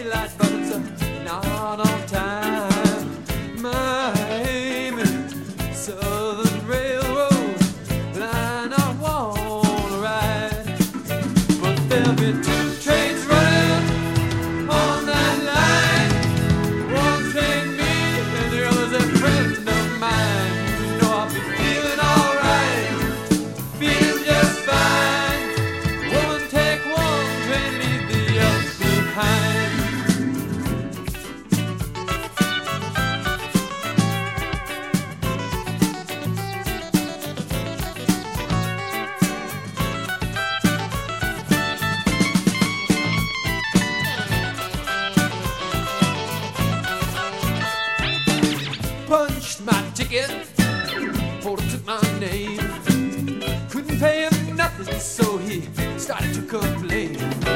daylight, but it's not on time. Miami, Southern Railroad line I wanna ride, but there'll be two trains running on that line. One train me and the other's a friend of mine. You know I'll be feeling alright, feeling just fine. Woman, take one train, leave the other behind. Punched my ticket, Porter took my name. Couldn't pay him nothing, so he started to complain.